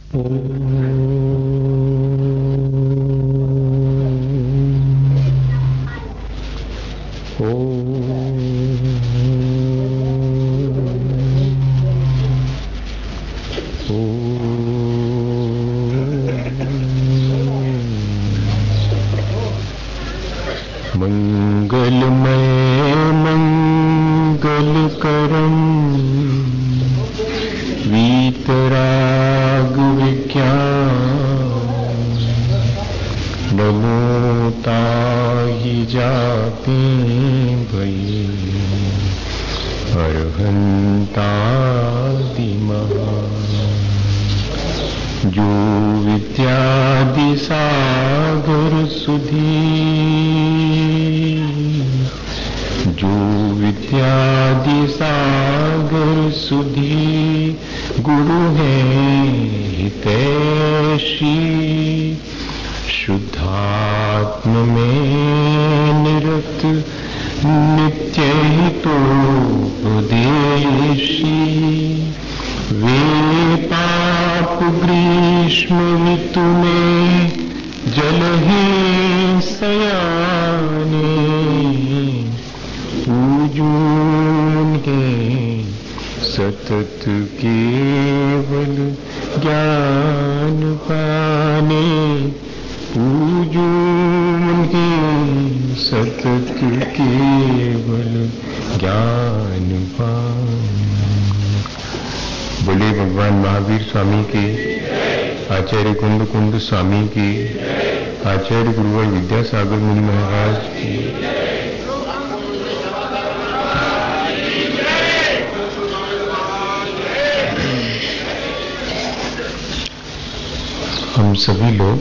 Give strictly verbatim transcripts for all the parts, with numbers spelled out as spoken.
स्वामी की, आचार्य गुरुवर विद्यासागर मुनि महाराज की। हम सभी लोग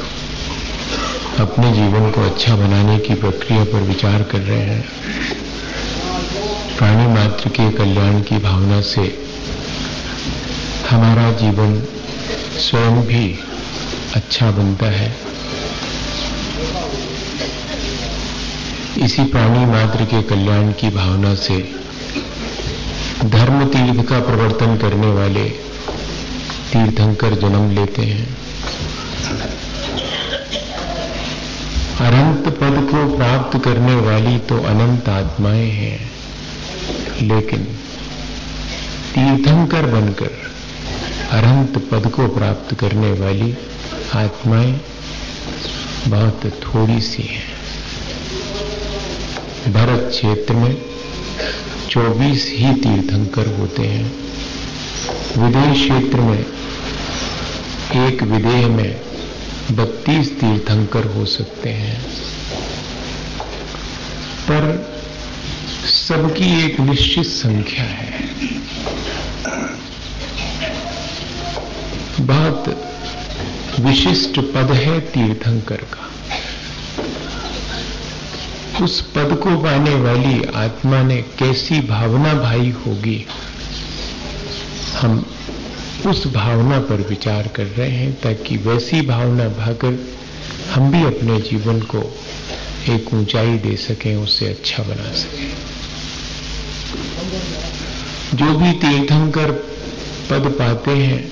अपने जीवन को अच्छा बनाने की प्रक्रिया पर विचार कर रहे हैं। प्राणी मात्र के कल्याण की भावना से हमारा जीवन स्वयं भी अच्छा बनता है। इसी प्राणी मात्र के कल्याण की भावना से धर्म तीर्थ का प्रवर्तन करने वाले तीर्थंकर जन्म लेते हैं। अनंत पद को प्राप्त करने वाली तो अनंत आत्माएं हैं, लेकिन तीर्थंकर बनकर अनंत पद को प्राप्त करने वाली आत्माएं बहुत थोड़ी सी हैं। भरत क्षेत्र में चौबीस ही तीर्थंकर होते हैं। विदेश क्षेत्र में एक विदेह में बत्तीस तीर्थंकर हो सकते हैं, पर सबकी एक निश्चित संख्या है। बहुत विशिष्ट पद है तीर्थंकर का। उस पद को पाने वाली आत्मा ने कैसी भावना भाई होगी, हम उस भावना पर विचार कर रहे हैं, ताकि वैसी भावना भाकर हम भी अपने जीवन को एक ऊंचाई दे सकें, उससे अच्छा बना सकें। जो भी तीर्थंकर पद पाते हैं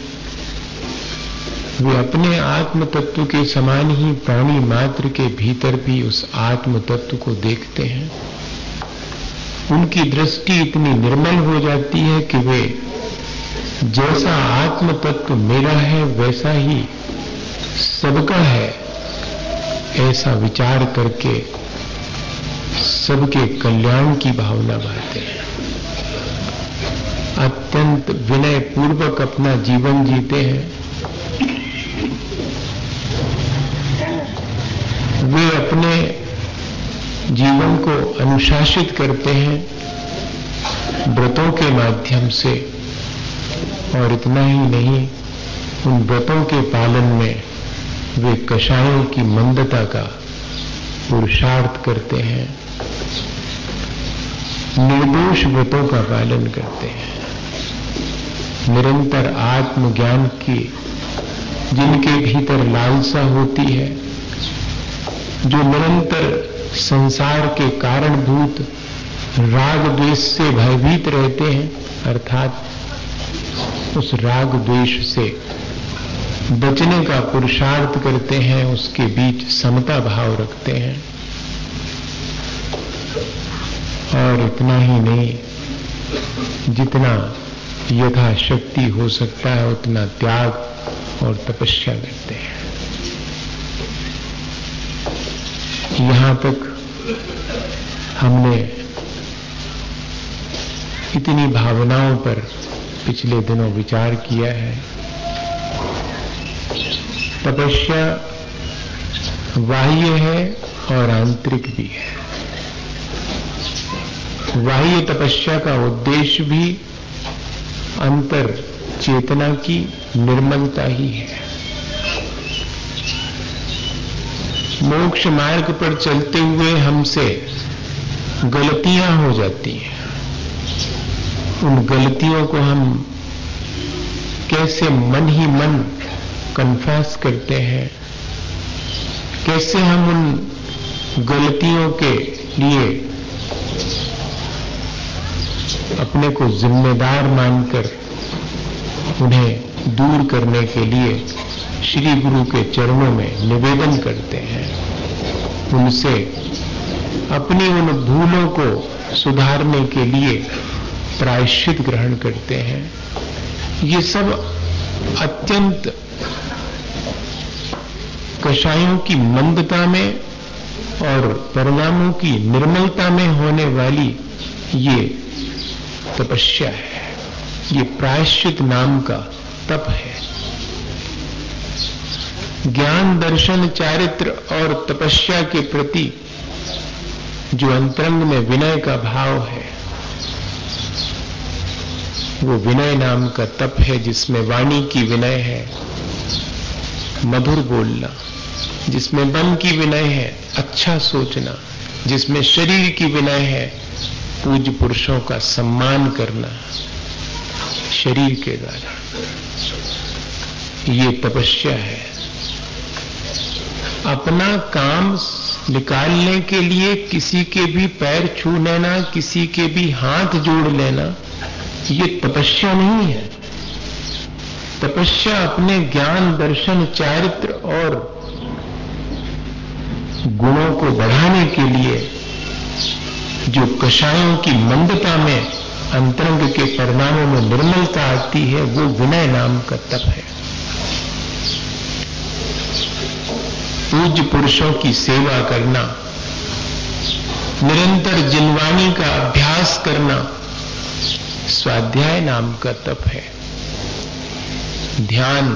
वे अपने आत्म तत्व के समान ही प्राणी मात्र के भीतर भी उस आत्म तत्व को देखते हैं। उनकी दृष्टि इतनी निर्मल हो जाती है कि वे जैसा आत्म तत्व मेरा है वैसा ही सबका है, ऐसा विचार करके सबके कल्याण की भावना बढ़ाते हैं। अत्यंत विनय पूर्वक अपना जीवन जीते हैं। वे अपने जीवन को अनुशासित करते हैं व्रतों के माध्यम से, और इतना ही नहीं, उन व्रतों के पालन में वे कषायों की मंदता का पुरुषार्थ करते हैं, निर्दोष व्रतों का पालन करते हैं। निरंतर आत्मज्ञान की जिनके भीतर लालसा होती है, जो निरंतर संसार के कारणभूत राग द्वेष से भयभीत रहते हैं, अर्थात उस राग द्वेष से बचने का पुरुषार्थ करते हैं, उसके बीच समता भाव रखते हैं। और इतना ही नहीं, जितना यथाशक्ति हो सकता है उतना त्याग और तपस्या करते हैं। यहां तक हमने इतनी भावनाओं पर पिछले दिनों विचार किया है। तपस्या बाह्य है और आंतरिक भी है। बाह्य तपस्या का उद्देश्य भी अंतर चेतना की निर्मलता ही है। मोक्ष मार्ग पर चलते हुए हमसे गलतियां हो जाती हैं। उन गलतियों को हम कैसे मन ही मन कन्फेस करते हैं, कैसे हम उन गलतियों के लिए अपने को जिम्मेदार मानकर उन्हें दूर करने के लिए श्री गुरु के चरणों में निवेदन करते हैं, उनसे अपनी उन भूलों को सुधारने के लिए प्रायश्चित ग्रहण करते हैं। ये सब अत्यंत कषायों की मंदता में और परिणामों की निर्मलता में होने वाली ये तपस्या है। ये प्रायश्चित नाम का तप है। ज्ञान, दर्शन, चारित्र और तपस्या के प्रति जो अंतरंग में विनय का भाव है, वो विनय नाम का तप है, जिसमें वाणी की विनय है, मधुर बोलना, जिसमें मन की विनय है, अच्छा सोचना, जिसमें शरीर की विनय है, पूज्य पुरुषों का सम्मान करना शरीर के द्वारा। ये तपस्या है। अपना काम निकालने के लिए किसी के भी पैर छू लेना, किसी के भी हाथ जोड़ लेना, ये तपस्या नहीं है। तपस्या अपने ज्ञान, दर्शन, चारित्र और गुणों को बढ़ाने के लिए जो कषायों की मंदता में अंतरंग के परिणामों में निर्मलता आती है, वो विनय नाम का तप है। पूज्य पुरुषों की सेवा करना, निरंतर जिनवाणी का अभ्यास करना स्वाध्याय नाम का तप है। ध्यान,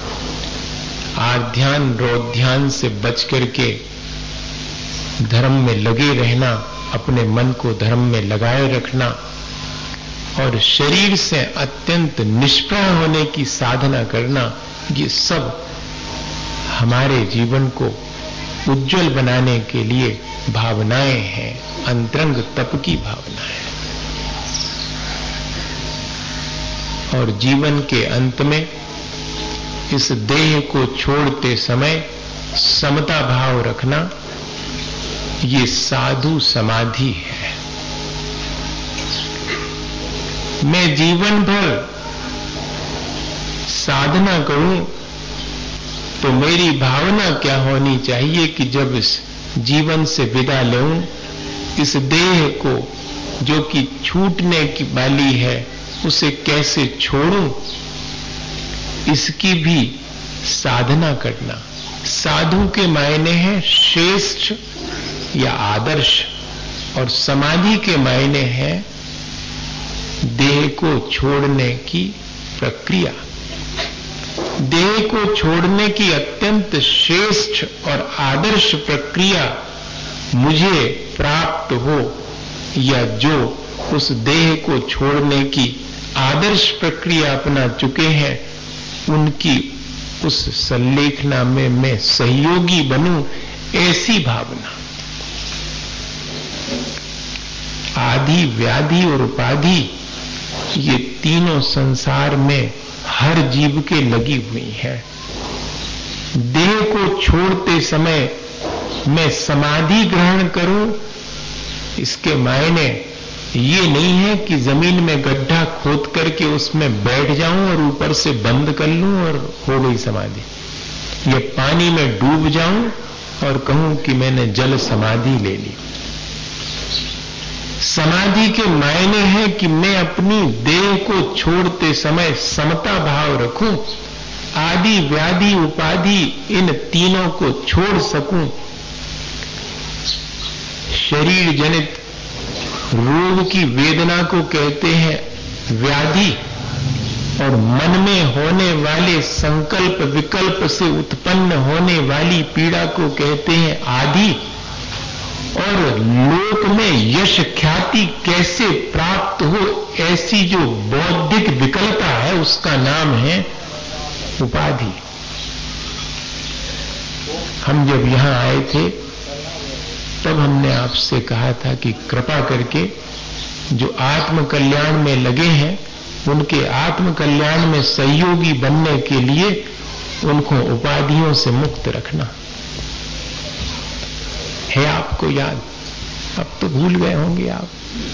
आध्यान, रोध्यान से बच करके धर्म में लगे रहना, अपने मन को धर्म में लगाए रखना और शरीर से अत्यंत निष्प्राण होने की साधना करना, ये सब हमारे जीवन को उज्जवल बनाने के लिए भावनाएं हैं, अंतरंग तप की भावनाएं। और जीवन के अंत में इस देह को छोड़ते समय समता भाव रखना, ये साधु समाधि है। मैं जीवन भर साधना करूं तो मेरी भावना क्या होनी चाहिए कि जब इस जीवन से विदा लूं, इस देह को जो कि छूटने की वाली है, उसे कैसे छोड़ूं, इसकी भी साधना करना। साधु के मायने हैं श्रेष्ठ या आदर्श, और समाधि के मायने हैं देह को छोड़ने की प्रक्रिया। देह को छोड़ने की अत्यंत श्रेष्ठ और आदर्श प्रक्रिया मुझे प्राप्त हो, या जो उस देह को छोड़ने की आदर्श प्रक्रिया अपना चुके हैं, उनकी उस संलेखना में मैं सहयोगी बनूं, ऐसी भावना। आदि, व्याधि और उपाधि, ये तीनों संसार में हर जीव के लगी हुई है। देह को छोड़ते समय मैं समाधि ग्रहण करूं, इसके मायने ये नहीं है कि जमीन में गड्ढा खोद करके उसमें बैठ जाऊं और ऊपर से बंद कर लूं और हो गई समाधि। ये पानी में डूब जाऊं और कहूं कि मैंने जल समाधि ले ली। समाधि के मायने है कि मैं अपनी देह को छोड़ते समय समता भाव रखूं, आदि व्याधि उपाधि इन तीनों को छोड़ सकूं। शरीर जनित रोग की वेदना को कहते हैं व्याधि, और मन में होने वाले संकल्प विकल्प से उत्पन्न होने वाली पीड़ा को कहते हैं आदि, और लोक में यश ख्याति कैसे प्राप्त हो ऐसी जो बौद्धिक विकलता है उसका नाम है उपाधि। हम जब यहां आए थे तब हमने आपसे कहा था कि कृपा करके जो आत्म कल्याण में लगे हैं उनके आत्म कल्याण में सहयोगी बनने के लिए उनको उपाधियों से मुक्त रखना है। आपको याद? अब तो भूल गए होंगे आप।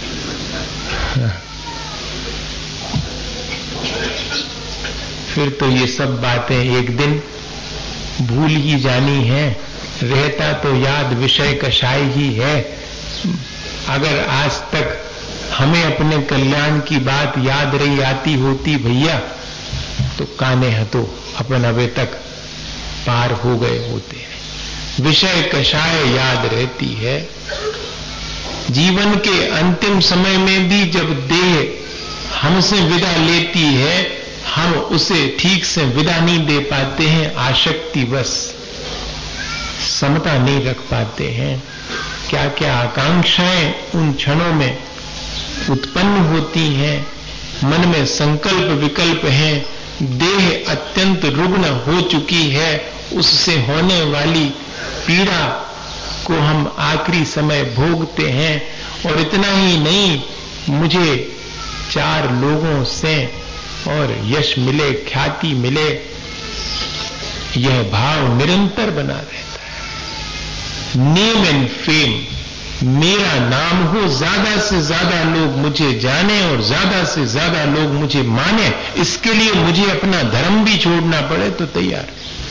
फिर तो ये सब बातें एक दिन भूल ही जानी है। रहता तो याद विषय कषाय ही है। अगर आज तक हमें अपने कल्याण की बात याद रही आती होती भैया तो काने हतो अपन अबे तक पार हो गए होते हैं। विषय कषाय याद रहती है। जीवन के अंतिम समय में भी जब देह हमसे विदा लेती है हम उसे ठीक से विदा नहीं दे पाते हैं, आसक्तिवश समता नहीं रख पाते हैं। क्या क्या आकांक्षाएं उन क्षणों में उत्पन्न होती हैं, मन में संकल्प विकल्प हैं, देह अत्यंत रुग्ण हो चुकी है, उससे होने वाली पीड़ा को हम आखिरी समय भोगते हैं। और इतना ही नहीं, मुझे चार लोगों से और यश मिले, ख्याति मिले, यह भाव निरंतर बना रहता है। नेम एंड फेम, मेरा नाम हो, ज्यादा से ज्यादा लोग मुझे जाने और ज्यादा से ज्यादा लोग मुझे माने, इसके लिए मुझे अपना धर्म भी छोड़ना पड़े तो तैयार।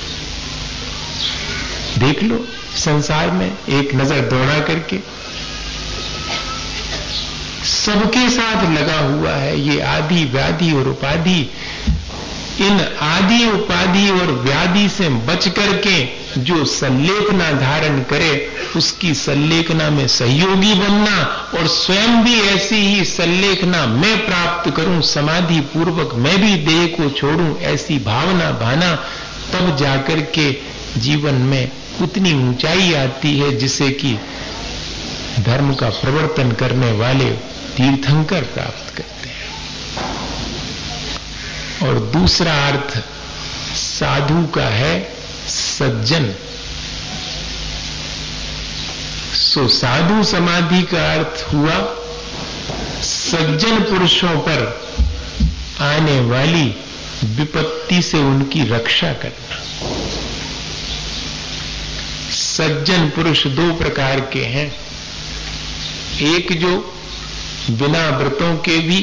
देख लो संसार में एक नजर दौड़ा करके, सबके साथ लगा हुआ है ये आदि व्याधि और उपाधि। इन आदि उपाधि और व्याधि से बच करके जो संलेखना धारण करे उसकी संलेखना में सहयोगी बनना, और स्वयं भी ऐसी ही संलेखना मैं प्राप्त करूं, समाधि पूर्वक मैं भी देह को छोड़ूं, ऐसी भावना भाना, तब जाकर के जीवन में उतनी ऊंचाई आती है जिसे कि धर्म का प्रवर्तन करने वाले तीर्थंकर प्राप्त करते हैं। और दूसरा अर्थ साधु का है सज्जन। सो साधु समाधि का अर्थ हुआ सज्जन पुरुषों पर आने वाली विपत्ति से उनकी रक्षा करना। सज्जन पुरुष दो प्रकार के हैं। एक जो बिना व्रतों के भी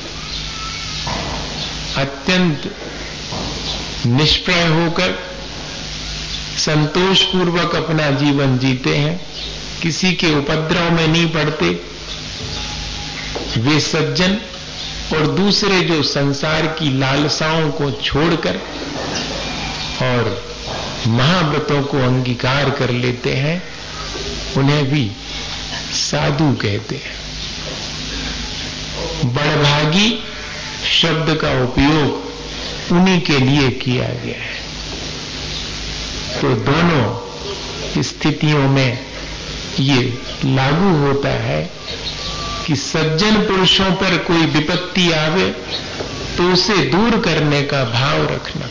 अत्यंत निष्प्रय होकर संतोषपूर्वक अपना जीवन जीते हैं, किसी के उपद्रव में नहीं पड़ते, वे सज्जन। और दूसरे जो संसार की लालसाओं को छोड़कर और महाव्रतों को अंगीकार कर लेते हैं, उन्हें भी साधु कहते हैं। बड़भागी शब्द का उपयोग उन्हीं के लिए किया गया है। तो दोनों स्थितियों में ये लागू होता है कि सज्जन पुरुषों पर कोई विपत्ति आवे तो उसे दूर करने का भाव रखना,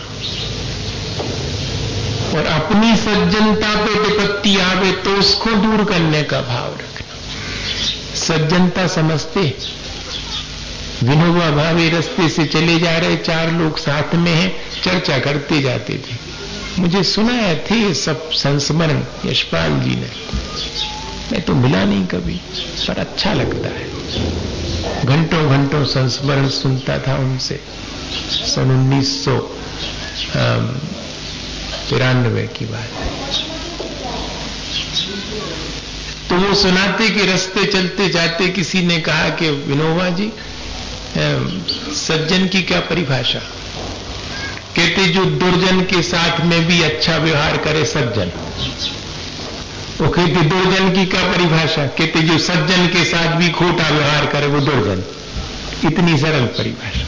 और अपनी सज्जनता पे विपत्ति आवे तो उसको दूर करने का भाव रखना। सज्जनता समझते, विनोबा भावे रास्ते से चले जा रहे, चार लोग साथ में हैं, चर्चा करते जाते थे। मुझे सुनाया थे सब संस्मरण यशपाल जी ने, मैं तो मिला नहीं कभी, पर अच्छा लगता है। घंटों घंटों संस्मरण सुनता था उनसे। सन उन्नीस सौ तिरानवे की बात है। तो वो सुनाते कि रास्ते चलते जाते किसी ने कहा कि विनोबा जी, सज्जन की क्या परिभाषा? कहते जो दुर्जन के साथ में भी अच्छा व्यवहार करे सज्जन। वो कहते दुर्जन की क्या परिभाषा? कहते जो सज्जन के साथ भी खोटा व्यवहार करे वो दुर्जन। इतनी सरल परिभाषा।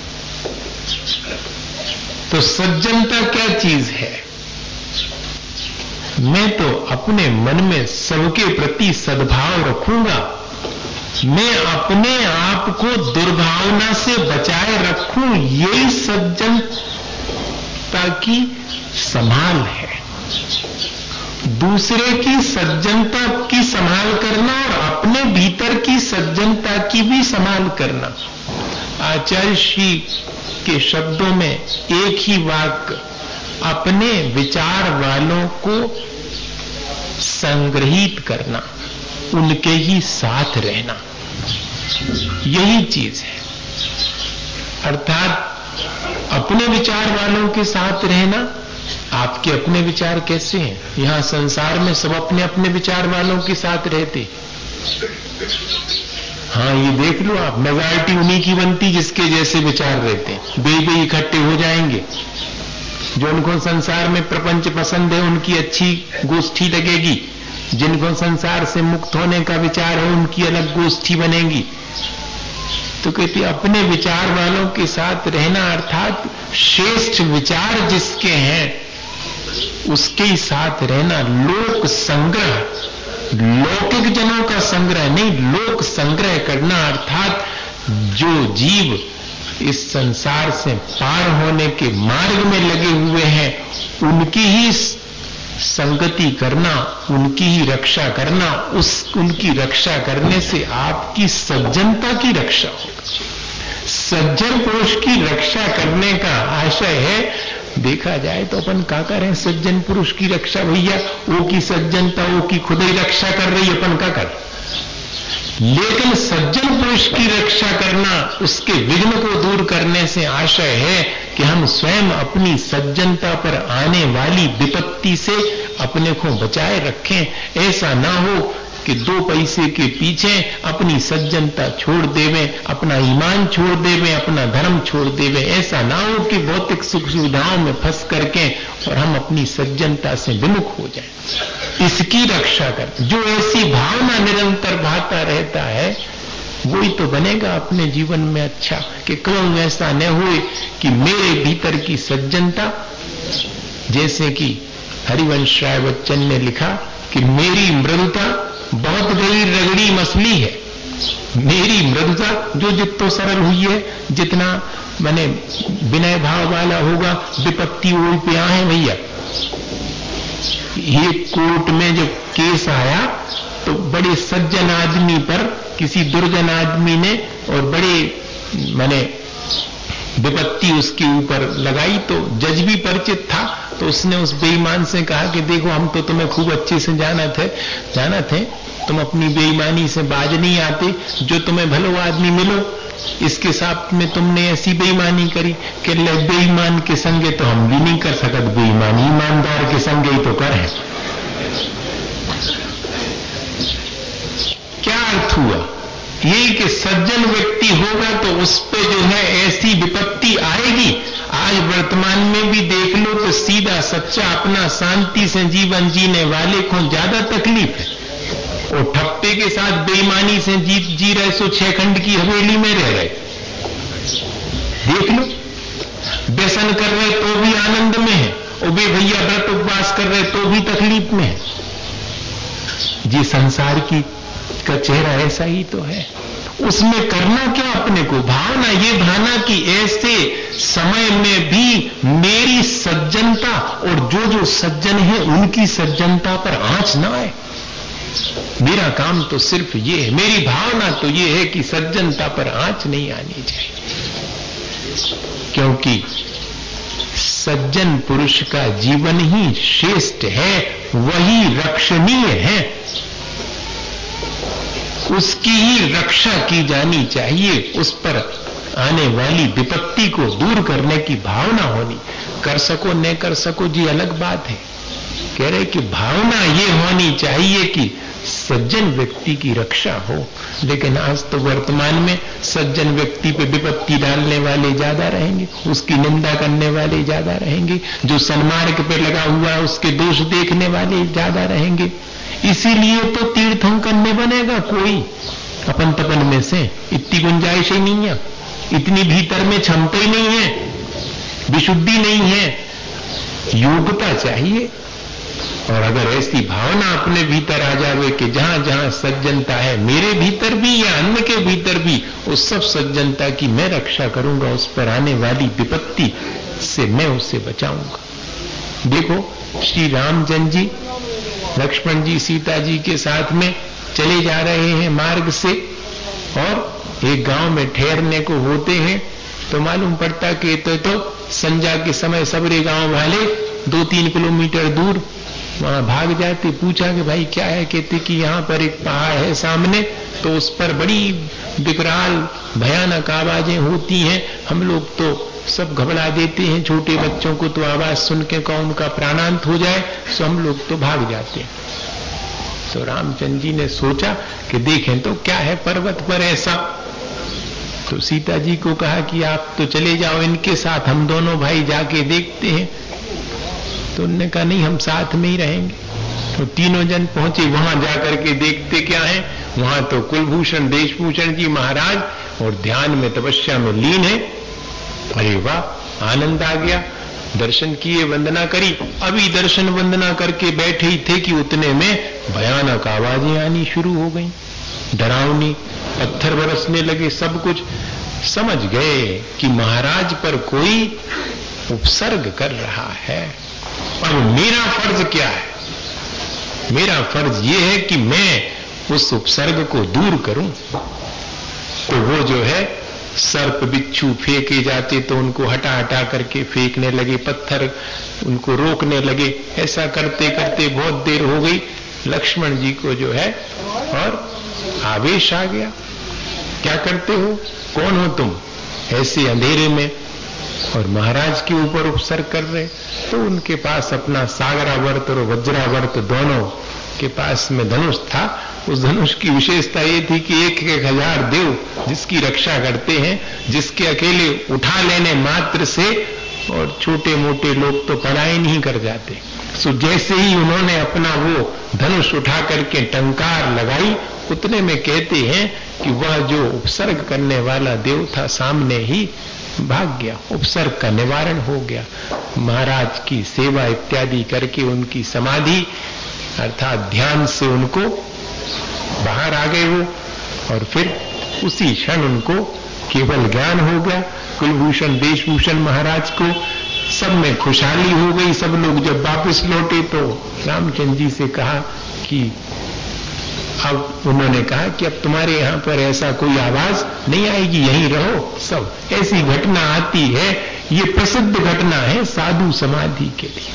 तो सज्जनता क्या चीज है? मैं तो अपने मन में सबके प्रति सद्भाव रखूंगा, मैं अपने आप को दुर्भावना से बचाए रखूं, यही सज्जनता की संभाल है। दूसरे की सज्जनता की संभाल करना और अपने भीतर की सज्जनता की भी संभाल करना। आचार्य श्री के शब्दों में एक ही वाक्य, अपने विचार वालों को संग्रहित करना, उनके ही साथ रहना, यही चीज है। अर्थात अपने विचार वालों के साथ रहना। आपके अपने विचार कैसे हैं? यहां संसार में सब अपने अपने विचार वालों के साथ रहते। हाँ, ये देख लो आप, मेजॉरिटी उन्हीं की बनती जिसके जैसे विचार रहते हैं। बे बे इकट्ठे हो जाएंगे। जो उनको संसार में प्रपंच पसंद है उनकी अच्छी गोष्ठी लगेगी, जिनको संसार से मुक्त होने का विचार है उनकी अलग गोष्ठी बनेगी। तो कहती अपने विचार वालों के साथ रहना, अर्थात श्रेष्ठ विचार जिसके हैं उसके ही साथ रहना। लोक संग्रह, लौकिक जनों का संग्रह नहीं, लोक संग्रह करना। अर्थात जो जीव इस संसार से पार होने के मार्ग में लगे हुए हैं उनकी ही संगति करना, उनकी ही रक्षा करना। उस उनकी रक्षा करने से आपकी सज्जनता की रक्षा होगी। सज्जन पुरुष की रक्षा करने का आशय है। देखा जाए तो अपन क्या करें? सज्जन पुरुष की रक्षा, भैया वो की सज्जनता वो की खुद ही रक्षा कर रही, अपन क्या करें? लेकिन सज्जन पुरुष की रक्षा करना, उसके विघ्न को दूर करने से आशय है कि हम स्वयं अपनी सज्जनता पर आने वाली विपत्ति से अपने को बचाए रखें। ऐसा ना हो कि दो पैसे के पीछे अपनी सज्जनता छोड़ देवें, अपना ईमान छोड़ देवें, अपना धर्म छोड़ देवें। ऐसा ना हो कि भौतिक सुख सुविधाओं में फंस करके और हम अपनी सज्जनता से विमुख हो जाएं। इसकी रक्षा कर, जो ऐसी भावना निरंतर भाता रहता है वही तो बनेगा अपने जीवन में अच्छा। कि कभी ऐसा न हो कि मेरे भीतर की सज्जनता, जैसे कि हरिवंश राय बच्चन ने लिखा कि मेरी मृदुता बहुत बड़ी रगड़ी मछली है। मेरी मृदुता जो जितना सरल हुई है, जितना मैंने विनय भाव वाला होगा, विपत्ति वही पे आए भैया। ये कोर्ट में जब केस आया तो बड़े सज्जन आदमी पर किसी दुर्जन आदमी ने और बड़े माने विपत्ति उसके ऊपर लगाई, तो जज भी परिचित था। तो उसने उस बेईमान से कहा कि देखो हम तो तुम्हें खूब अच्छे से जाना थे जाना थे तुम अपनी बेईमानी से बाज नहीं आते, जो तुम्हें भलो आदमी मिलो इसके साथ में तुमने ऐसी बेईमानी करी कि ले बेईमान के संगे तो हम भी नहीं कर सकते बेईमानी, ईमानदार के संगे ही तो करें। क्या अर्थ हुआ? ये कि सज्जन व्यक्ति होगा तो उस पे जो है ऐसी विपत्ति आएगी। आज वर्तमान में भी देख लो तो सीधा सच्चा अपना शांति से जीवन जीने वाले को ज्यादा तकलीफ है, और ठप्पे के साथ बेईमानी से जी जी रहे सो छह खंड की हवेली में रह रहे। देख लो, व्यसन कर रहे तो भी आनंद में है, और वे भैया व्रत उपवास कर रहे तो भी तकलीफ में है। जी संसार की का चेहरा ऐसा ही तो है। उसमें करना क्या अपने को? भावना, ये भावना कि ऐसे समय में भी मेरी सज्जनता और जो जो सज्जन है उनकी सज्जनता पर आंच ना आए। मेरा काम तो सिर्फ ये है, मेरी भावना तो ये है कि सज्जनता पर आंच नहीं आनी चाहिए, क्योंकि सज्जन पुरुष का जीवन ही श्रेष्ठ है, वही रक्षणीय है। उसकी ही रक्षा की जानी चाहिए। उस पर आने वाली विपत्ति को दूर करने की भावना होनी। कर सको न कर सको जी अलग बात है। कह रहे कि भावना ये होनी चाहिए कि सज्जन व्यक्ति की रक्षा हो। लेकिन आज तो वर्तमान में सज्जन व्यक्ति पे विपत्ति डालने वाले ज्यादा रहेंगे, उसकी निंदा करने वाले ज्यादा रहेंगे, जो सन्मार्ग पे लगा हुआ है उसके दोष देखने वाले ज्यादा रहेंगे। इसीलिए तो तीर्थंकर न बनेगा कोई अपन तपन में से। इतनी गुंजाइश ही नहीं है, इतनी भीतर में क्षमता ही नहीं है, विशुद्धि नहीं है, योग्यता चाहिए। और अगर ऐसी भावना अपने भीतर आ जावे कि जहां जहां सज्जनता है मेरे भीतर भी या अन्य के भीतर भी, उस सब सज्जनता की मैं रक्षा करूंगा, उस पर आने वाली विपत्ति से मैं उसे बचाऊंगा। देखो श्री रामचंद्र जी लक्ष्मण जी सीता जी के साथ में चले जा रहे हैं मार्ग से, और एक गांव में ठहरने को होते हैं तो मालूम पड़ता कि तो, तो संध्या के समय सबरे गांव वाले दो तीन किलोमीटर दूर वहां भाग जाते। पूछा कि भाई क्या है? कहते कि यहाँ पर एक पहाड़ है सामने, तो उस पर बड़ी विकराल भयानक आवाजें होती हैं, हम लोग तो सब घबरा देते हैं, छोटे बच्चों को तो आवाज सुन के कौन उनका प्राणांत हो जाए, सो हम लोग तो भाग जाते हैं। तो रामचंद्र जी ने सोचा कि देखें तो क्या है पर्वत पर ऐसा। तो सीता जी को कहा कि आप तो चले जाओ इनके साथ, हम दोनों भाई जाके देखते हैं। तो उन्होंने कहा नहीं, हम साथ में ही रहेंगे। तो तीनों जन पहुंचे, वहां जाकर के देखते क्या है, वहां तो कुलभूषण देशभूषण जी महाराज और ध्यान में तपस्या में लीन है। अरे वाह, आनंद आ गया। दर्शन किए, वंदना करी। अभी दर्शन वंदना करके बैठे ही थे कि उतने में भयानक आवाजें आनी शुरू हो गई, डरावनी, पत्थर बरसने लगे। सब कुछ समझ गए कि महाराज पर कोई उपसर्ग कर रहा है। और मेरा फर्ज क्या है? मेरा फर्ज ये है कि मैं उस उपसर्ग को दूर करूं। तो वो जो है सर्प बिच्छू फेंके जाते तो उनको हटा हटा करके फेंकने लगे, पत्थर उनको रोकने लगे। ऐसा करते करते बहुत देर हो गई। लक्ष्मण जी को जो है और आवेश आ गया। क्या करते हो? कौन हो तुम ऐसे अंधेरे में और महाराज के ऊपर उपसर्ग कर रहे? तो उनके पास अपना सागरावर्त और वज्रावर्त दोनों के पास में धनुष था। उस धनुष की विशेषता ये थी कि एक एक हजार देव जिसकी रक्षा करते हैं, जिसके अकेले उठा लेने मात्र से और छोटे मोटे लोग तो पलायन ही कर जाते। सो जैसे ही उन्होंने अपना वो धनुष उठा करके टंकार लगाई, उतने में कहते हैं कि वह जो उपसर्ग करने वाला देव था सामने ही भाग गया। उपसर्ग का निवारण हो गया। महाराज की सेवा इत्यादि करके उनकी समाधि अर्थात ध्यान से उनको बाहर आ गए वो, और फिर उसी क्षण उनको केवल ज्ञान हो गया। कुलभूषण देशभूषण महाराज को सब में खुशहाली हो गई। सब लोग जब वापस लौटे तो रामचंद्र जी से कहा कि अब उन्होंने कहा कि अब तुम्हारे यहां पर ऐसा कोई आवाज नहीं आएगी, यहीं रहो सब। ऐसी घटना आती है, ये प्रसिद्ध घटना है साधु समाधि के लिए।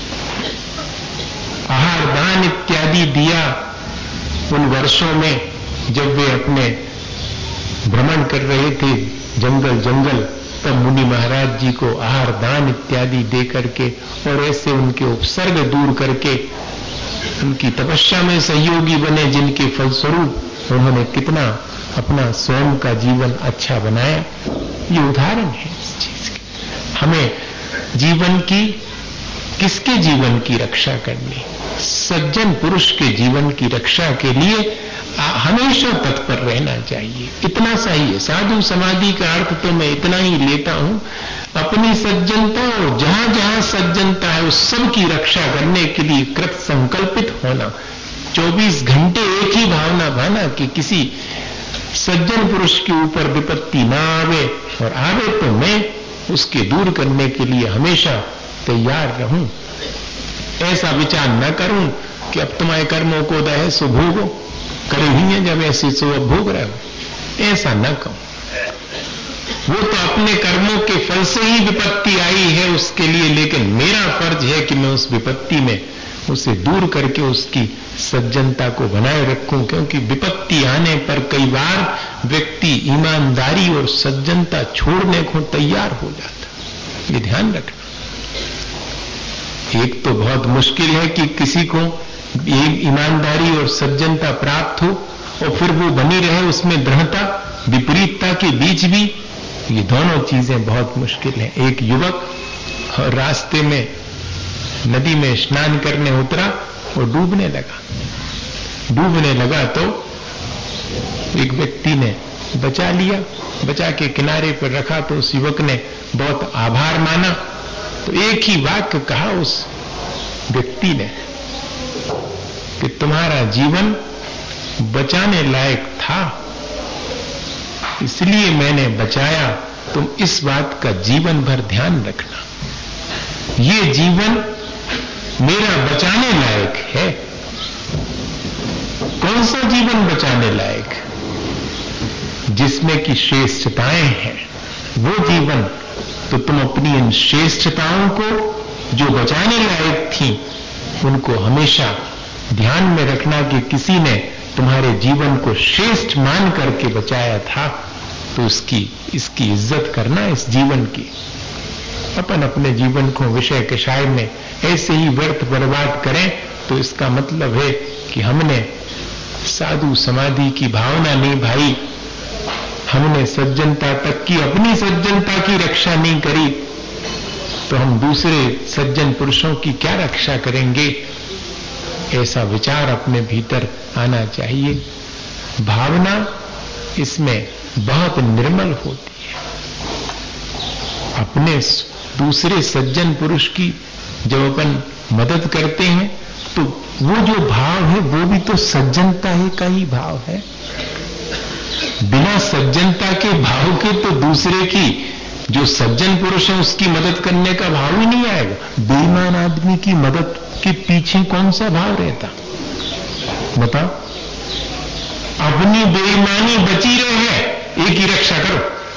आहार दान इत्यादि दिया उन वर्षों में जब वे अपने भ्रमण कर रहे थे जंगल जंगल, तब मुनि महाराज जी को आहार दान इत्यादि दे करके और ऐसे उनके उपसर्ग दूर करके उनकी तपस्या में सहयोगी बने, जिनके फलस्वरूप उन्होंने कितना अपना स्वयं का जीवन अच्छा बनाया। ये उदाहरण है इस चीज के। हमें जीवन की, किसके जीवन की रक्षा करनी? सज्जन पुरुष के जीवन की रक्षा के लिए हमेशा तत्पर रहना चाहिए। इतना सा ही है। साधु समाधि का अर्थ तो मैं इतना ही लेता हूं, अपनी सज्जनता और जहां जहां सज्जनता है उस सब की रक्षा करने के लिए कृत संकल्पित होना। चौबीस घंटे एक ही भावना भाना कि किसी सज्जन पुरुष के ऊपर विपत्ति ना आवे, और आवे तो मैं उसके दूर करने के लिए हमेशा तैयार रहूं। ऐसा विचार न करूं कि अब तुम्हारे कर्मों को दहे सो भोगो, करे ही है जब ऐसे सो अब भोग रहे हो, ऐसा न कहो। वो तो अपने कर्मों के फल से ही विपत्ति आई है उसके लिए, लेकिन मेरा फर्ज है कि मैं उस विपत्ति में उसे दूर करके उसकी सज्जनता को बनाए रखूं, क्योंकि विपत्ति आने पर कई बार व्यक्ति ईमानदारी और सज्जनता छोड़ने को तैयार हो जाता। ये ध्यान रखना। एक तो बहुत मुश्किल है कि किसी को एक ईमानदारी और सज्जनता प्राप्त हो और फिर वो बनी रहे उसमें दृढ़ता विपरीतता के बीच भी। ये दोनों चीजें बहुत मुश्किल हैं। एक युवक और रास्ते में नदी में स्नान करने उतरा और डूबने लगा। डूबने लगा तो एक व्यक्ति ने बचा लिया, बचा के किनारे पर रखा। तो उस युवक ने बहुत आभार माना। तो एक ही वाक्य कहा उस व्यक्ति ने कि तुम्हारा जीवन बचाने लायक था, इसलिए मैंने बचाया। तुम इस बात का जीवन भर ध्यान रखना। ये जीवन मेरा बचाने लायक है। कौन सा जीवन बचाने लायक? जिसमें की श्रेष्ठताएं हैं, वो जीवन। तो तुम अपनी इन श्रेष्ठताओं को जो बचाने लायक थी, उनको हमेशा ध्यान में रखना कि किसी ने तुम्हारे जीवन को श्रेष्ठ मान करके बचाया था, तो उसकी इसकी इज्जत करना इस जीवन की। अपन अपने जीवन को विषय कषाय में ऐसे ही व्यर्थ बर्बाद करें तो इसका मतलब है कि हमने साधु समाधि की भावना नहीं भाई, हमने सज्जनता तक की अपनी सज्जनता की रक्षा नहीं करी, तो हम दूसरे सज्जन पुरुषों की क्या रक्षा करेंगे? ऐसा विचार अपने भीतर आना चाहिए। भावना इसमें बहुत निर्मल होती है। अपने दूसरे सज्जन पुरुष की जब अपन मदद करते हैं तो वो जो भाव है वो भी तो सज्जनता ही का ही भाव है। बिना सज्जनता के भाव के तो दूसरे की जो सज्जन पुरुष है उसकी मदद करने का भाव ही नहीं आएगा। बेईमान आदमी की मदद के पीछे कौन सा भाव रहता बताओ? अपनी बेईमानी बची रहे, एक ही रक्षा करो,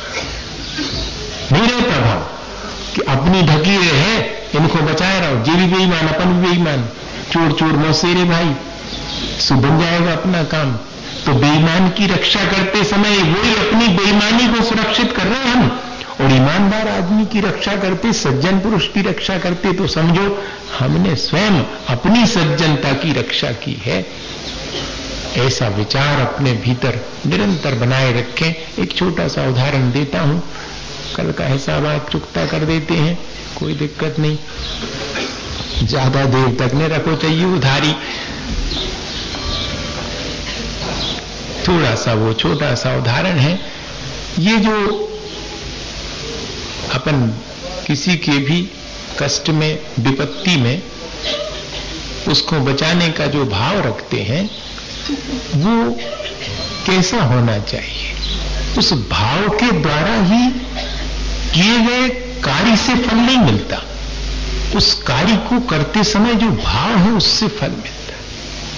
नहीं रहता भाव कि अपनी ढकी रहे, इनको बचाए रहो। जे भी बेईमान अपन भी बेईमान, चोर चोर मौसेरे भाई, सो बन जाएगा अपना काम। तो बेईमान की रक्षा करते समय वही अपनी बेईमानी को सुरक्षित कर रहे हैं हम, और ईमानदार आदमी की रक्षा करते, सज्जन पुरुष की रक्षा करते, तो समझो हमने स्वयं अपनी सज्जनता की रक्षा की है। ऐसा विचार अपने भीतर निरंतर बनाए रखें। एक छोटा सा उदाहरण देता हूं, कल का हिसाब आज चुकता कर देते हैं, कोई दिक्कत नहीं, ज्यादा देर तक नहीं रखो चाहिए उधारी। थोड़ा सा वो छोटा सा उदाहरण है। ये जो अपन किसी के भी कष्ट में, विपत्ति में उसको बचाने का जो भाव रखते हैं वो कैसा होना चाहिए? उस भाव के द्वारा ही किए गए कार्य से फल नहीं मिलता, उस कार्य को करते समय जो भाव है उससे फल मिलता है।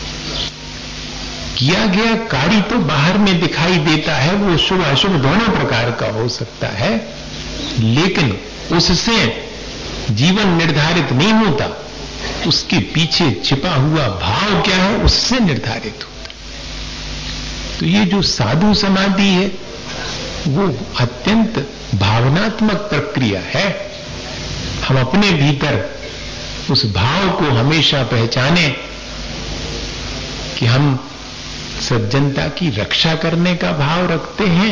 किया गया कार्य तो बाहर में दिखाई देता है, वो शुभ अशुभ दोनों प्रकार का हो सकता है, लेकिन उससे जीवन निर्धारित नहीं होता। उसके पीछे छिपा हुआ भाव क्या है उससे निर्धारित होता। तो ये जो साधु समाधि है वो अत्यंत भावनात्मक प्रक्रिया है। हम अपने भीतर उस भाव को हमेशा पहचाने कि हम सज्जनता की रक्षा करने का भाव रखते हैं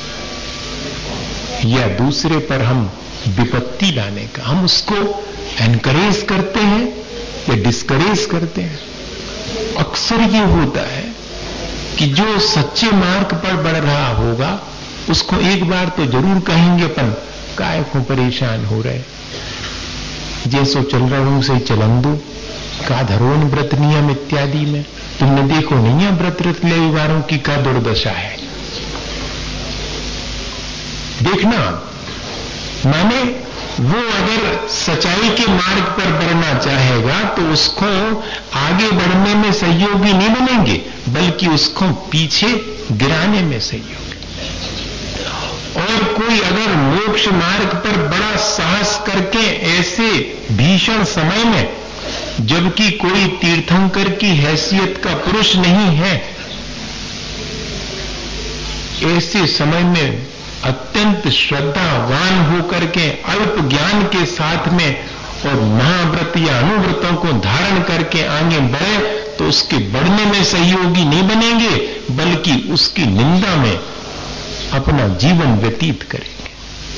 या दूसरे पर हम विपत्ति लाने का। हम उसको एनकरेज करते हैं या डिस्करेज करते हैं। अक्सर ये होता है कि जो सच्चे मार्ग पर बढ़ रहा होगा उसको एक बार तो जरूर कहेंगे अपन, काय को परेशान हो रहे, जैसो चल रहा हूं से चलन दो, का धरोन व्रत नियम इत्यादि में तुमने देखो नहीं है व्रत रतलेवारों की का दुर्दशा है। देखना माने वो अगर सच्चाई के मार्ग पर बढ़ना चाहेगा तो उसको आगे बढ़ने में सहयोगी नहीं बनेंगे, बल्कि उसको पीछे गिराने में सहयोगी। और कोई अगर मोक्ष मार्ग पर बड़ा साहस करके ऐसे भीषण समय में जबकि कोई तीर्थंकर की हैसियत का पुरुष नहीं है। ऐसे समय में अत्यंत श्रद्धावान होकर के अल्प ज्ञान के साथ में और महाव्रत या अनुव्रतों को धारण करके आगे बढ़े तो उसके बढ़ने में सहयोगी नहीं बनेंगे, बल्कि उसकी निंदा में अपना जीवन व्यतीत करेंगे।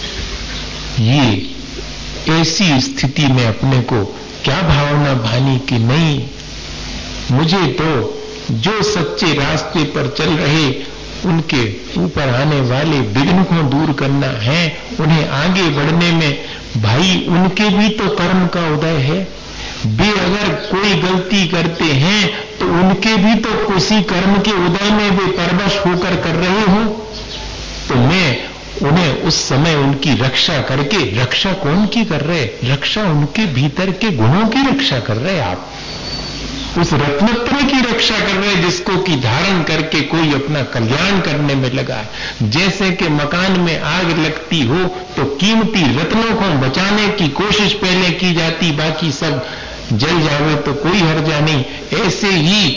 ये ऐसी स्थिति में अपने को क्या भावना भानी कि नहीं, मुझे तो जो सच्चे रास्ते पर चल रहे उनके ऊपर आने वाले विघ्न को दूर करना है, उन्हें आगे बढ़ने में भाई उनके भी तो कर्म का उदय है। वे अगर कोई गलती करते हैं तो उनके भी तो उसी कर्म के उदय में वे परवश होकर कर रहे हो, तो मैं उन्हें उस समय उनकी रक्षा करके, रक्षा कौन की कर रहे? रक्षा उनके भीतर के गुणों की रक्षा कर रहे। आप उस रत्नत्रय की रक्षा कर रहे जिसको कि धारण करके कोई अपना कल्याण करने में लगा है। जैसे कि मकान में आग लगती हो तो कीमती रत्नों को बचाने की कोशिश पहले की जाती, बाकी सब जल जावे तो कोई हर्जा नहीं। ऐसे ही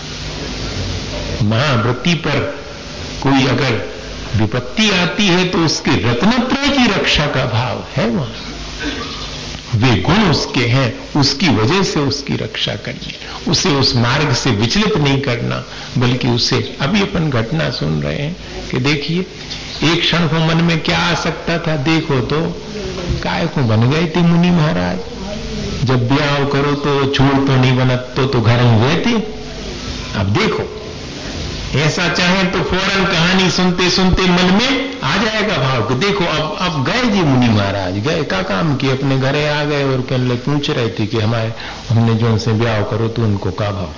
महाव्रती पर कोई अगर विपत्ति आती है तो उसके रत्नत्रय की रक्षा का भाव है वहां। वे गुण उसके हैं, उसकी वजह से उसकी रक्षा करनी, उसे उस मार्ग से विचलित नहीं करना, बल्कि उसे अभी अपन घटना सुन रहे हैं कि देखिए एक क्षण को मन में क्या आ सकता था, देखो तो काय को बन गए थे मुनि महाराज, जब ब्याह करो तो छोड़ तो नहीं बनत तो, तो घर ही रहते। अब देखो ऐसा चाहे तो फौरन कहानी सुनते सुनते मन में आ जाएगा भाव कि देखो अब अब गए जी मुनि महाराज, गए का काम किए, अपने घरे आ गए और कहने पूछ रहे थे कि हमारे हमने जो उनसे ब्याह करो तो उनको का भाव।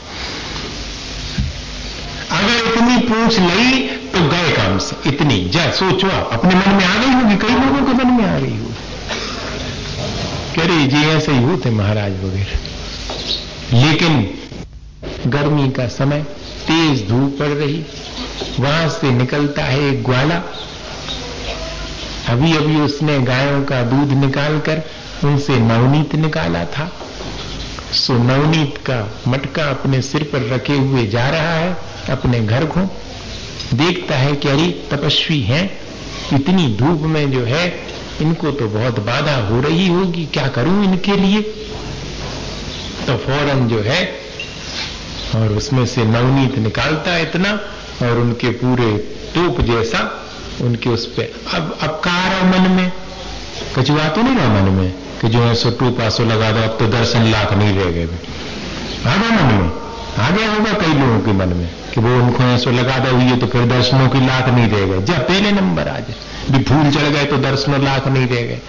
अगर इतनी पूछ ली तो गए काम से, इतनी जा सोचो आप अपने मन में आ गई होगी, कई लोगों के मन में आ गई होगी, कह रही जी ऐसे ही होते महाराज वगैरह। लेकिन गर्मी का समय, तेज धूप पड़ रही, वहां से निकलता है एक ग्वाला, अभी अभी उसने गायों का दूध निकालकर उनसे नवनीत निकाला था। सो नवनीत का मटका अपने सिर पर रखे हुए जा रहा है अपने घर को। देखता है कि अरे तपस्वी हैं, इतनी धूप में जो है इनको तो बहुत बाधा हो रही होगी, क्या करूं इनके लिए। तो फौरन जो है और उसमें से नवनीत निकालता है इतना, और उनके पूरे टोप जैसा उनके उस पे अब अब कहा रहा मन में, कचुआ तो नहीं रहा मन में कि जो है सो टोप आसो लगा दो, अब तो दर्शन लाख नहीं रह गए। आ गया मन में, आ गया होगा कई लोगों के मन में कि वो उनको ऐसो लगा दो हुई तो फिर दर्शनों की लाख नहीं रह गए। जब पहले नंबर आ जाए, भी फूल चढ़ गए तो दर्शनों लाख नहीं रह गए।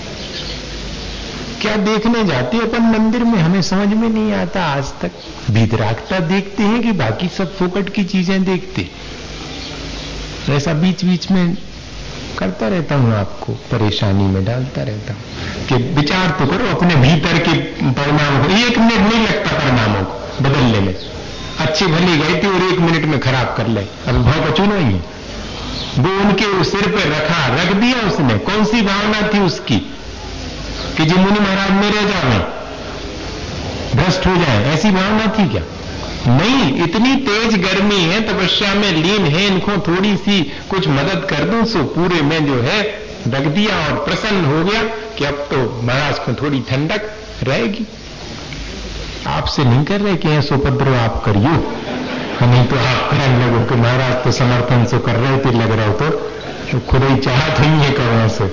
क्या देखने जाते अपन मंदिर में, हमें समझ में नहीं आता आज तक। भीतरागता देखते हैं कि बाकी सब फोकट की चीजें देखते। ऐसा बीच बीच में करता रहता हूं, आपको परेशानी में डालता रहता हूं कि विचार तो करो अपने भीतर के परिणाम को। एक मिनट नहीं लगता परिणामों को बदलने में, अच्छी भली गई थी और एक मिनट में खराब कर ले। अब भाव बचू नहीं, वो उनके सिर पे रखा, रख दिया उसने। कौन सी भावना थी उसकी कि जी मुनि महाराज मेरे जाए, भ्रष्ट हो जाए, ऐसी भावना थी क्या? नहीं, इतनी तेज गर्मी है, तपस्या में लीन है, इनको थोड़ी सी कुछ मदद कर दूं सो पूरे में जो है रख दिया और प्रसन्न हो गया कि अब तो महाराज को थोड़ी ठंडक रहेगी। आपसे नहीं कर रहे कि ऐसो उपद्रव आप करियो, नहीं तो आप करने लगो कि महाराज तो समर्थन से कर रहे थे, लग रहा हो तो खुद ही चाहत ही है करो से।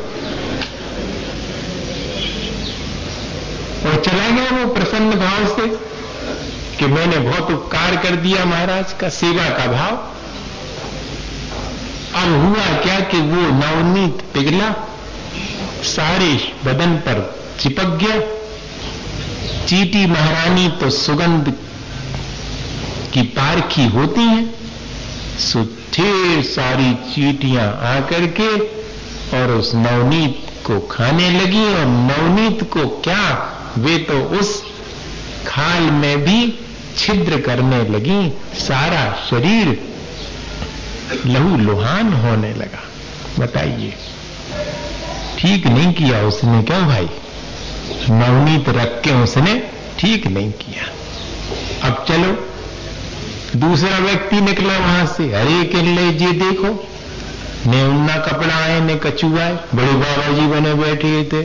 और चला गया वो प्रसन्न भाव से कि मैंने बहुत उपकार कर दिया महाराज का, सेवा का भाव। अब हुआ क्या कि वो नवनीत पिघला, सारे बदन पर चिपक गया। चीटी महारानी तो सुगंध की पारखी होती हैं, सो ढेर सारी चीटियां आकर के और उस नवनीत को खाने लगी। और नवनीत को क्या, वे तो उस खाल में भी छिद्र करने लगी, सारा शरीर लहू लुहान होने लगा। बताइए ठीक नहीं किया उसने, क्यों भाई? नवनीत रख के उसने ठीक नहीं किया। अब चलो, दूसरा व्यक्ति निकला वहां से, अरे किल्ले जी देखो, ने उन्ना कपड़ा आए ने कछुआ है, बड़े बाबा जी बने बैठे थे।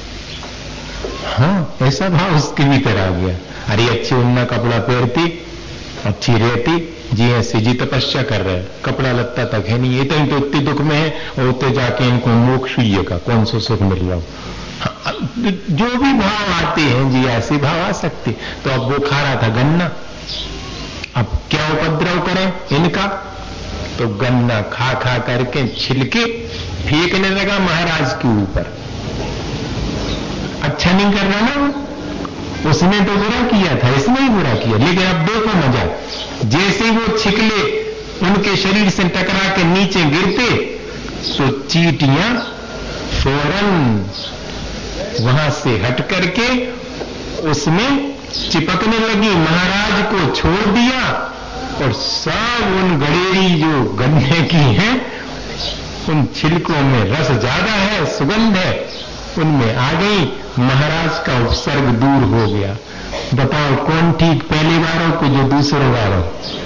हाँ, ऐसा भाव उसके भीतर आ गया। अरे अच्छी उन्ना कपड़ा पहनती, अच्छी रहती, जी ऐसे जी तपस्या कर रहे हैं, कपड़ा लगता तक है नहीं, इतने तो इतने दुख में है, और उतने जाके इनको मोक्ष हुई का कौन सा सुख मिल रहा हो। हाँ, जो भी भाव आते हैं जी, ऐसे भाव आ सकते। तो अब वो खा रहा था गन्ना, अब क्या उपद्रव करें इनका, तो गन्ना खा खा करके छिलके फेंकने लगा महाराज के ऊपर। अच्छा नहीं कर रहा ना, उसने तो बुरा किया था, इसने ही बुरा किया। लेकिन अब देखो मजा, जैसे वो छिकले उनके शरीर से टकरा के नीचे गिरते तो चींटियां फौरन वहां से हट करके उसमें चिपकने लगी, महाराज को छोड़ दिया और सब उन गड़ेरी जो गन्ने की हैं, उन छिलकों में रस ज्यादा है, सुगंध है, उनमें आ गई। महाराज का उपसर्ग दूर हो गया। बताओ कौन ठीक, पहली बारों को जो दूसरे बारों?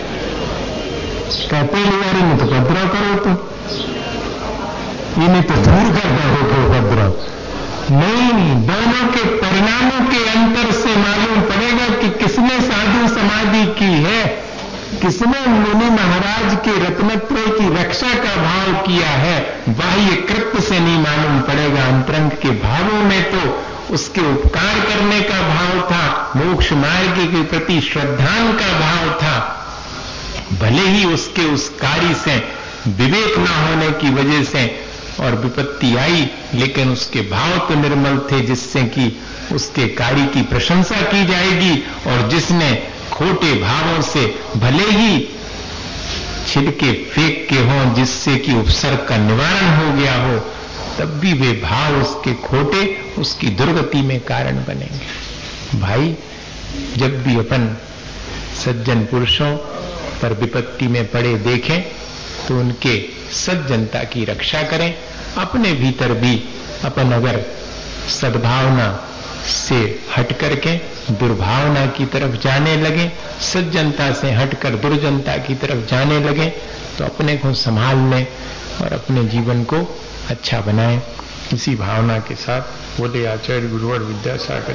क्या पहली बारी में तो उपद्रव करो, तो इन्हें तो दूर कर दो उपद्रव। नहीं, दोनों के परिणामों के अंतर से मालूम पड़ेगा कि किसने साधु समाधि की है, किसने मुनि महाराज के रत्नत्रय की रक्षा का भाव किया है। बाह्य कृत्य से नहीं मालूम पड़ेगा, अंतरंग के भावों में तो उसके उपकार करने का भाव था, मोक्ष मार्ग के प्रति श्रद्धान का भाव था। भले ही उसके उस कार्य से विवेक न होने की वजह से और विपत्ति आई, लेकिन उसके भाव तो निर्मल थे, जिससे कि उसके कार्य की प्रशंसा की जाएगी। और जिसने खोटे भावों से भले ही छिलके फेंक के हों, जिससे कि उपसर्ग का निवारण हो गया हो, तब भी वे भाव उसके खोटे उसकी दुर्गति में कारण बनेंगे। भाई, जब भी अपन सज्जन पुरुषों पर विपत्ति में पड़े देखें तो उनके सज्जनता की रक्षा करें। अपने भीतर भी अपन अगर सद्भावना से हट करके दुर्भावना की तरफ जाने लगे, सज्जनता से हटकर दुर्जनता की तरफ जाने लगे, तो अपने को संभाल लें और अपने जीवन को अच्छा बनाएं। इसी भावना के साथ बोले आचार्य गुरुवर विद्यासागर।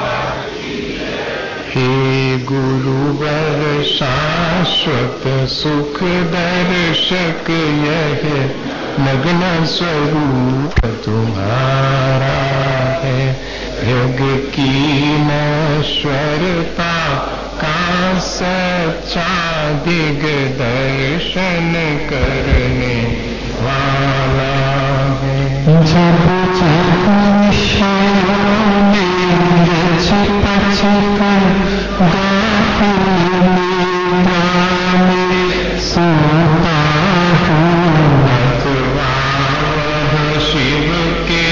हे गुरुवर शाश्वत सुख दर्शक, यह नग्न स्वरूप तुम्हारा है। युग की नश्वरता का सच्चा दिग्दर्शन करने वाला है। जब जब विषयों में छिप छिप गाहु में सोता हूँ, अथवा वह शिव के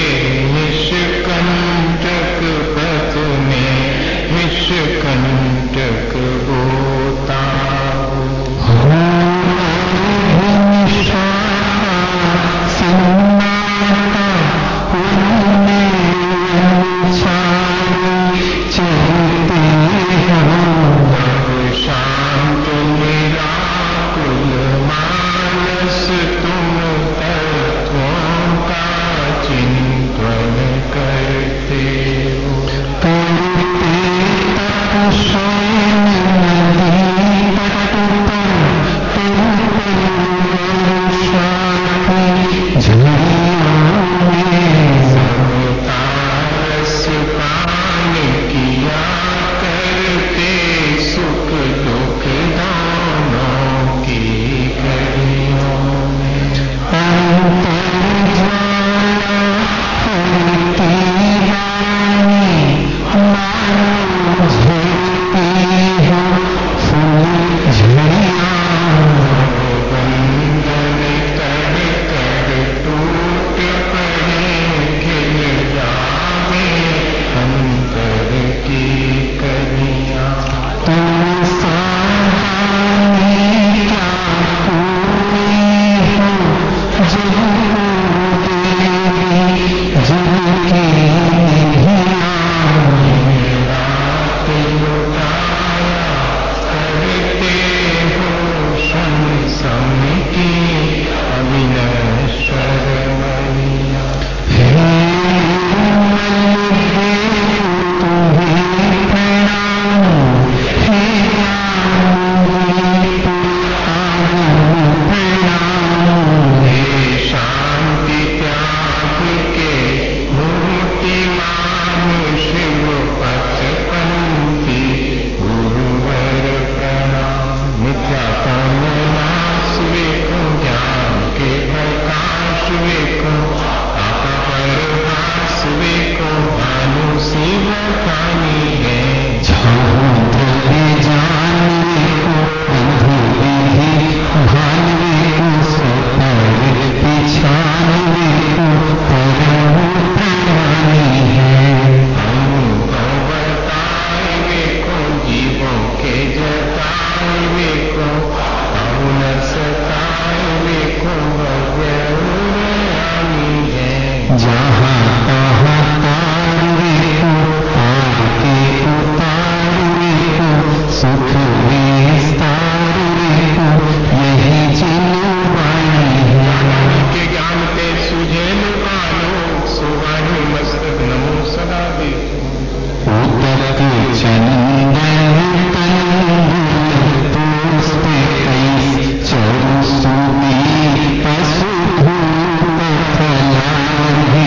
निष्कंटक पथ में निष्कंटक होता हूँ। शांत निराकुल मानस तुम तत्वों का चिंतन करते हो। करते तपस्वयं नदी तट पर झरियों में समता रस पान किया करते, सुख दुख दोनों की घड़ियों में। अंतर ज्वाला फलती वाणी मानो झरती सुख विस्तार यही जिलो के ज्ञान ते सूझे आलोक सुवाणी मस्तक नमो सदा दे उदक चंदन तंदुलते कई चरु सुनी पशु धूप फलाही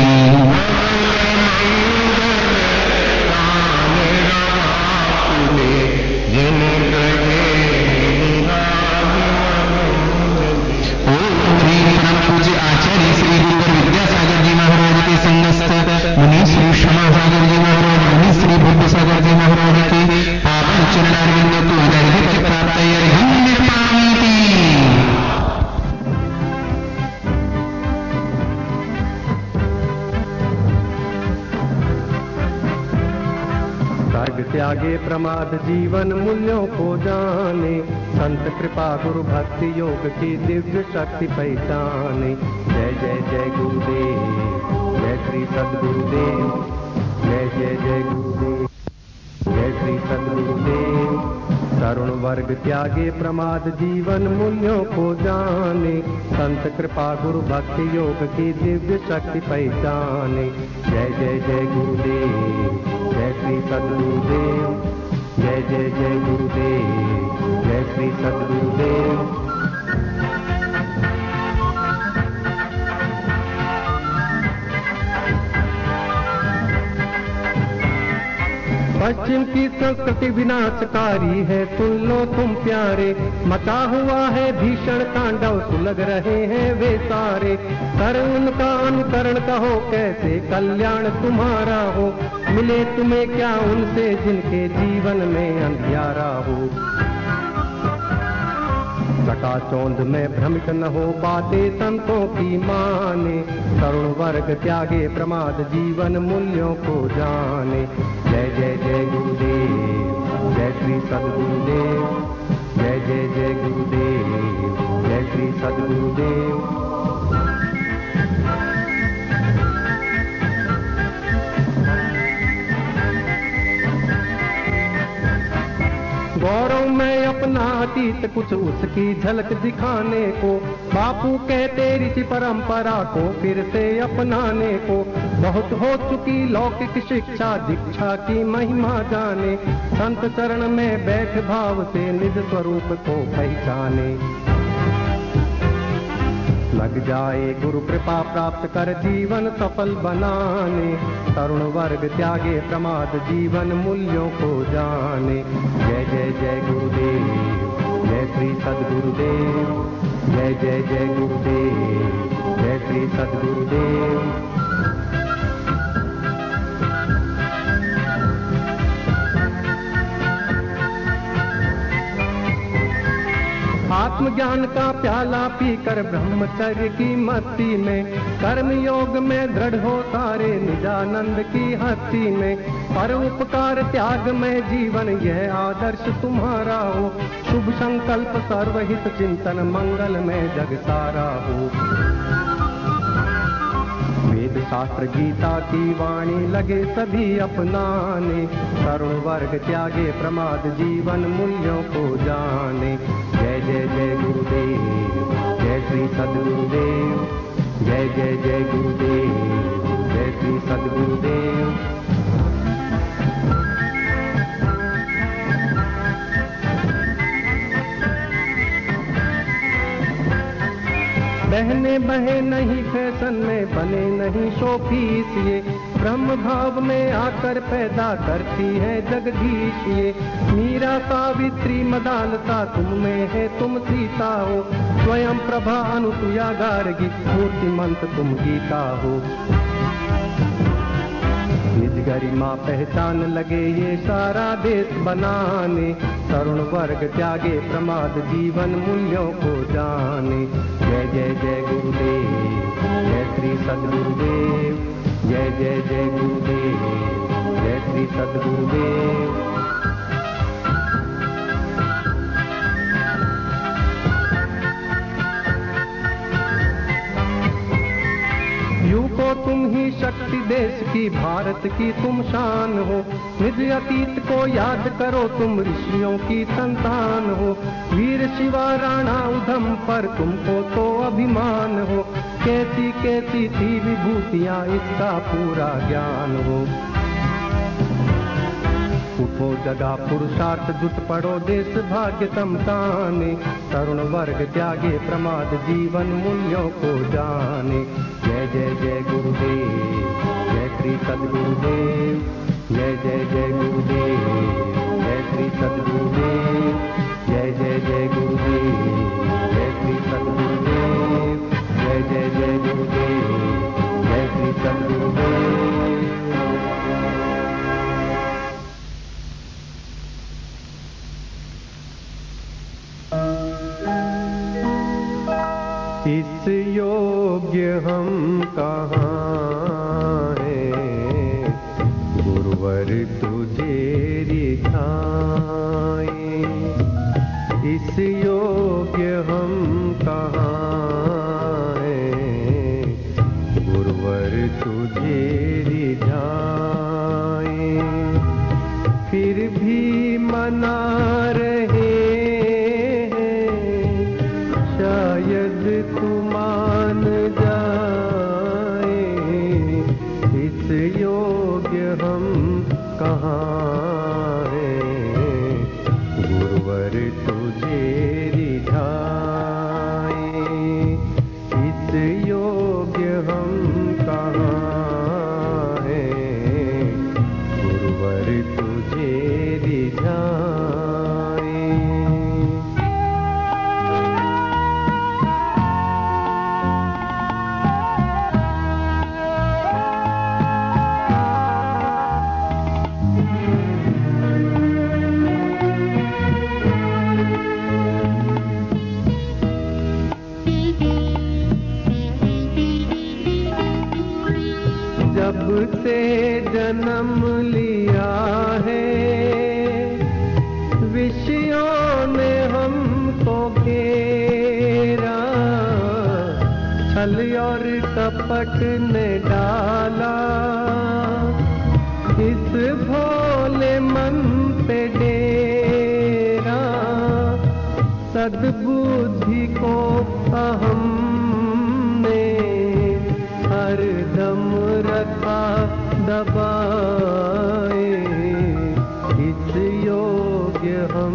त्यागे प्रमाद जीवन मूल्यों को जाने, संत कृपा गुरु भक्ति योग की दिव्य शक्ति पहचाने। जय जय जय गुरुदेव, जय श्री सद्गुरुदेव, जय जय जय गुरुदेव, जय श्री सद्गुरुदेव। तरुण वर्ग त्यागे प्रमाद जीवन मूल्यों को जाने, संत कृपा गुरु भक्ति योग की दिव्य शक्ति पहचाने। जय जय जय गुरुदेव, जय श्री सद्गुरुदेव, जय जय जय गुरुदेव, जय श्री सद्गुरुदेव। पश्चिम की संस्कृति विनाशकारी है, सुन लो तुम प्यारे, मचा हुआ है भीषण तांडव, सुलग रहे हैं वे सारे। कर उनका अनुकरण कहो कैसे कल्याण तुम्हारा हो, मिले तुम्हें क्या उनसे जिनके जीवन में अंधियारा हो। चकाचौंध में भ्रमित न हो बातें संतों की माने, तरुण वर्ग त्यागे प्रमाद जीवन मूल्यों को जाने। जय जय जय गुरुदेव, जय श्री सद्गुरुदेव, जय जय जय गुरुदेव, जय श्री सद्गुरुदेव। गौरव में अपना अतीत कुछ उसकी झलक दिखाने को, बापू कहते ऋषि परंपरा को फिर से अपनाने को। बहुत हो चुकी लौकिक शिक्षा दीक्षा की महिमा जाने, संत चरण में बैठ भाव से निज स्वरूप को पहचाने। लग जाए गुरु कृपा प्राप्त कर जीवन सफल बनाने, तरुण वर्ग त्यागे प्रमाद जीवन मूल्यों को जाने। जय जय जय गुरुदेव, जय श्री सद्गुरुदेव, जय जय जय गुरुदेव, जय श्री सद्गुरुदेव। आत्मज्ञान का प्याला पीकर ब्रह्मचर्य की मस्ती में, कर्म योग में दृढ़ हो सारे निजानंद की हस्ती में। पर उपकार त्याग में जीवन यह आदर्श तुम्हारा हो, शुभ संकल्प सर्वहित चिंतन मंगल में जग सारा हो। वेद शास्त्र गीता की वाणी लगे सभी अपनाने, तरुण वर्ग त्यागे प्रमाद जीवन मूल्यों को जाने। जय जय जय गुरुदेव, जय श्री सद्गुरुदेव, जय जय जय गुरुदेव, जय श्री सद्गुरुदेव। बहने बहे नहीं फैशन में, बने नहीं शोपीस ये, ब्रह्म भाव में आकर पैदा करती है जगदीश ये। मीरा सावित्री मदालसा तुम में है तुम सीता हो, स्वयं प्रभा अनुसुया गार्गी मूर्तिमंत तुम गीता हो। निज गरिमा पहचान लगे ये सारा देश बनाने, तरुण वर्ग त्यागे प्रमाद जीवन मूल्यों को जाने। जय जय जय गुरुदेव, जय श्री सद्गुरुदेव, जय जय जय गुरुदेव, जय श्री सद्गुरुदेव। यू को तुम ही शक्ति शक्ति देश की भारत की तुम शान हो। निज अतीत को याद करो तुम ऋषियों की संतान हो। वीर शिवा राणा उधम पर तुमको तो अभिमान हो। कैसी कैसी थी विभूतियाँ इसका पूरा ज्ञान हो। उठो जगा पुरुषार्थ जुट पड़ो देश भाग्य समताने। तरुण वर्ग त्यागे प्रमाद जीवन मूल्यों को जाने। जय जय जय गुरुदेव, जय श्री सद्गुरुदेव। जय जय जय गुरुदेव, जय श्री सद्गुरुदेव। जय जय जय गुरुदेव, जय श्री सद्गुरुदेव। जय जय जय गुरुदेव, जय श्री सद्गुरुदेव। इस योग्य हम कहाँ हैं, गुरुवर तुझे रिझाए। इस योग्य हम कहाँ हैं, गुरुवर तुझे रिझाए। फिर भी मना रहे शायद तू मान जाए। इस योग्य हम कहाँ हैं, गुरुवर तुझे रिझाए। इस योग्य हम कहाँ हैं, गुरुवर तुझे रिझाए। जब से जन्म लिया है विषयों ने हमको घेरा। छल और कपट ने डाला इस भोले मन पे डेरा। सद्बुद्धि को अहम ने हरदम रखा दबाए। इस योग्य हम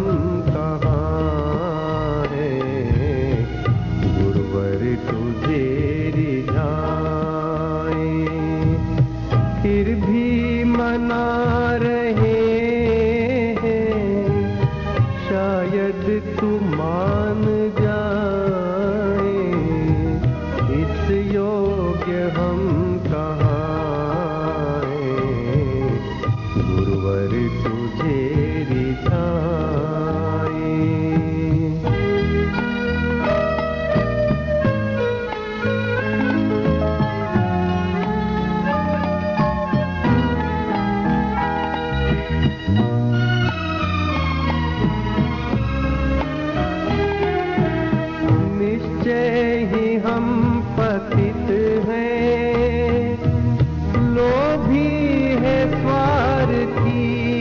कहाँ हैं, गुरुवर तुझे रिझाए। फिर भी मना रहे हैं शायद तू मान जाए। इस योग्य हम कहाँ हैं, गुरुवर तुझे रिझाए। निश्चय ही हम पतित हैं, लोभी है स्वार्थी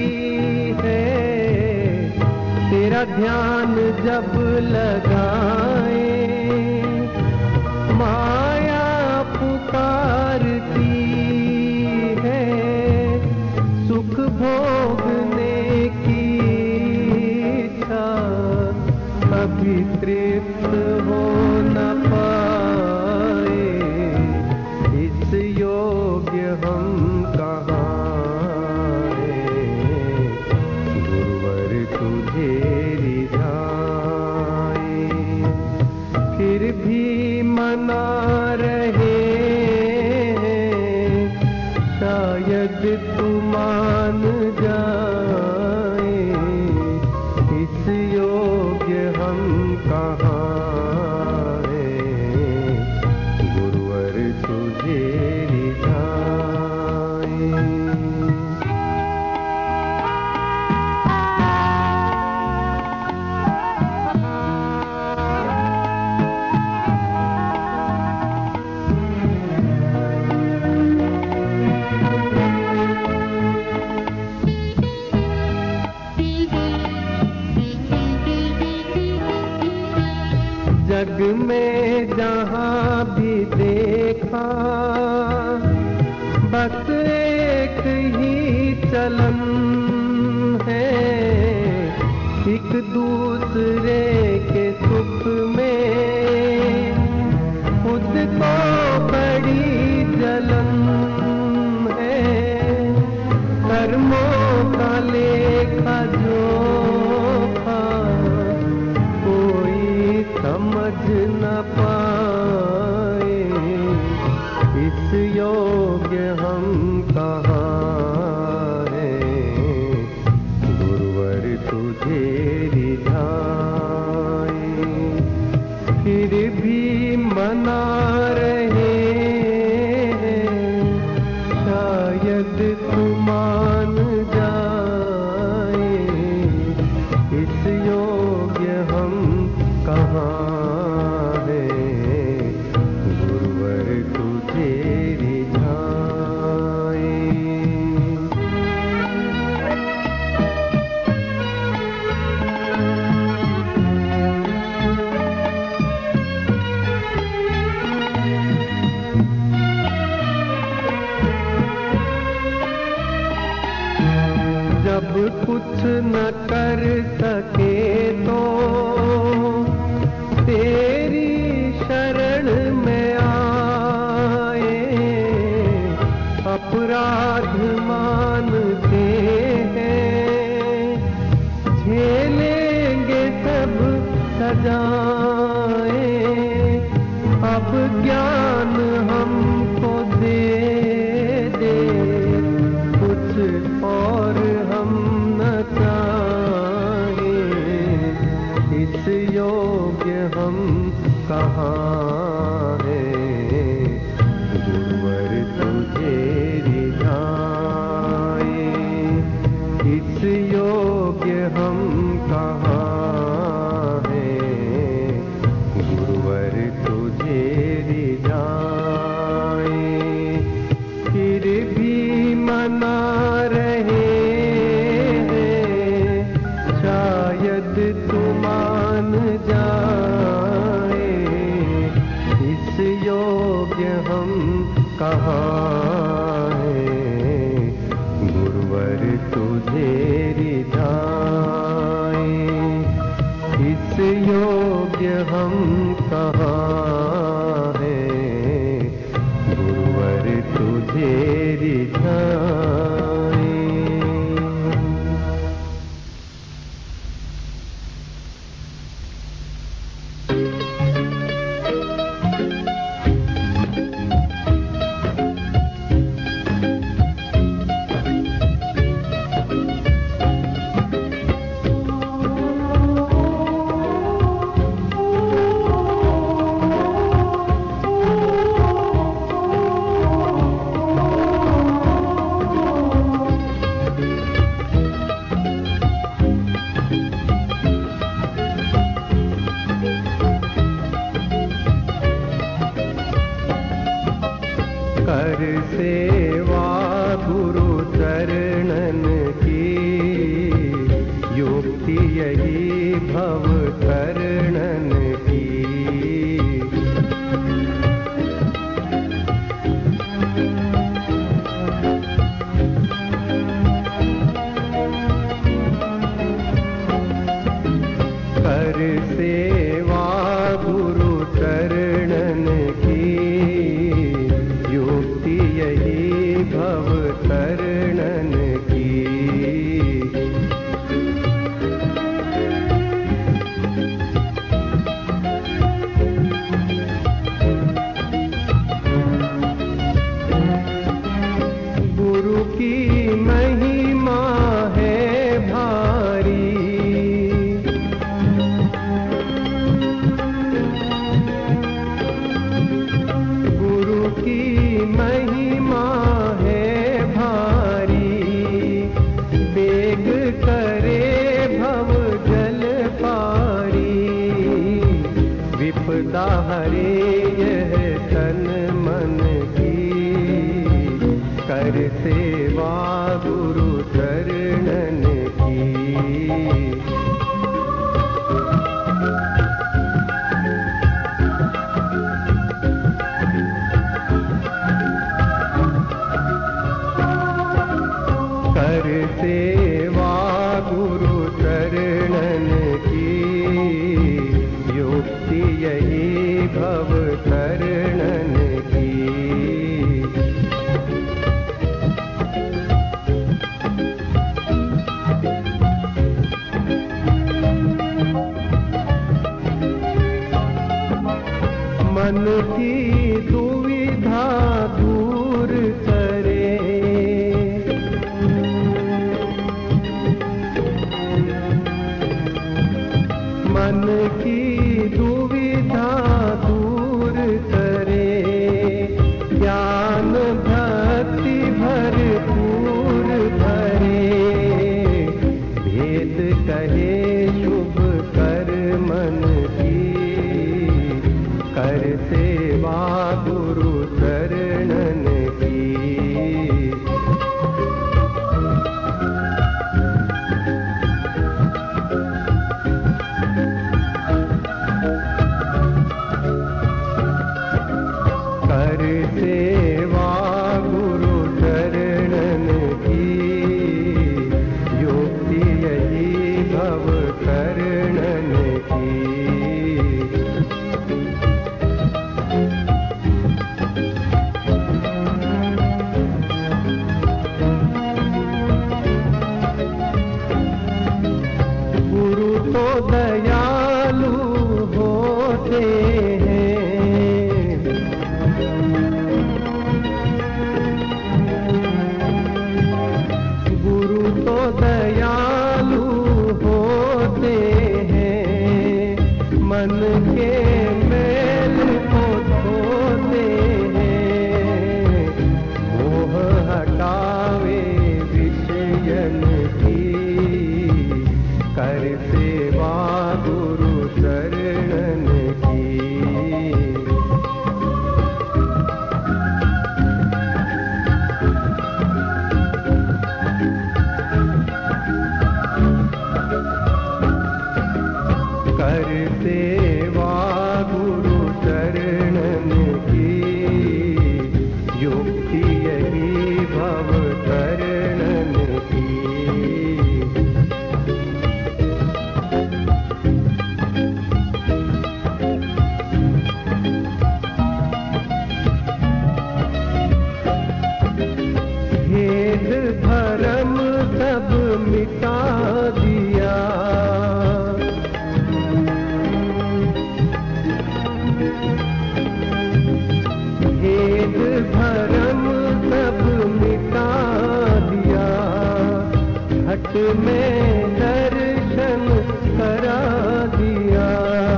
है। तेरा ध्यान जब लगाए माया पुकारती है। सुख भोगने की इच्छा कभी तृप्त हो न पाए। इस योग्य हम कहाँ हैं, गुरुवर तुझे रिझाए। फिर भी मना रहे हैं शायद तू मान जाए। इस योग्य हम कहाँ देखा बस एक ही चलन है, एक दूसरे के सुख में खुद को बड़ी जलन है। कर्मों का लेखा जोखा कोई समझ न पाए, इस योग्य हम कहाँ हैं, गुरुवर तुझे रिझाए। फिर भी मना रहे हैं, शायद तू मान जाए, इस योग्य हम कहाँ हैं, गुरुवर तुझे रिझाए। जब कुछ न कर सके तो तेरी शरण में आए, अपराध मानते हैं, झेलेंगे सब सजाएं। अब ज्ञान हमको दे दे, कुछ और हम न चाहें, इस योग्य हम कहाँ हैं, गुरुवर तुझे रिझाए। इस योग्य हम कहाँ हैं, गुरुवर तुझे रिझाए। फिर भी मना रहे हैं, शायद तू मान जाए, इस योग्य हम कहाँ हैं, गुरुवर तुझे रिझाए। इस योग्य हम कहाँ हैं, गुरुवर तुझे रिझाए। कर सेवा गुरु चरणन की, युक्ति यही भव करणन की। कर सेवा गुरु चरणन की, युक्ति यही भव करणन की। गुरु की महिमा है भारी, की दुविधा दूर करे, मन की दुविधा दूर करे, ज्ञान भक्ति भरपूर भरे, भेद कहे शुभ कर मन की, कर सेवा गुरु चरणन की। कर सेवा गुरु चरणन की, युक्ति यही भव करणन की। गुरु तो दयालु होते हैं, गुरु तो दयालु होते हैं, मन के मैल को धोते हैं, मोह हटावे विषयन की, कर सेवा गुरु चरणन की। कर सेवा गुरु चरणन की, युक्ति यही भव करणन की। भेद भरम सब मिटा दिया, भेद भरम सब मिटा दिया, हट में दर्शन करा दिया,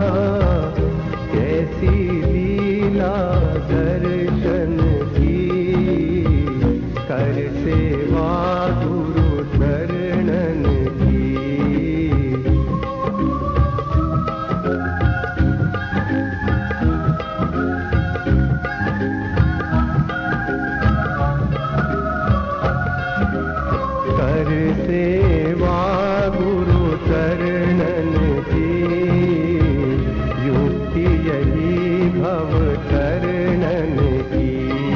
कैसी लीला दर्शन की, कर सेवा गुरु चरणन की। कर सेवा गुरु चरणन की, युक्ति यही भव करणन की।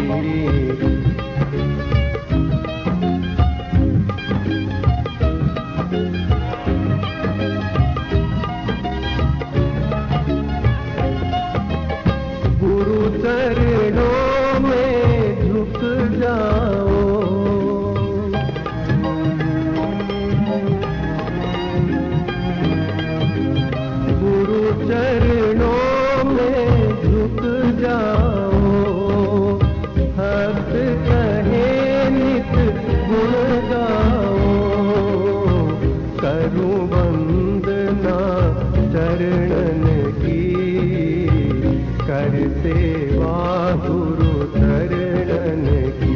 गुरु चरणों में झुक जाओ, गुरु चरणों में झुक जाओ, भक्त कहे नित गुण गाओ, करूं वंदना चरणन की, कर सेवा गुरु चरणन की।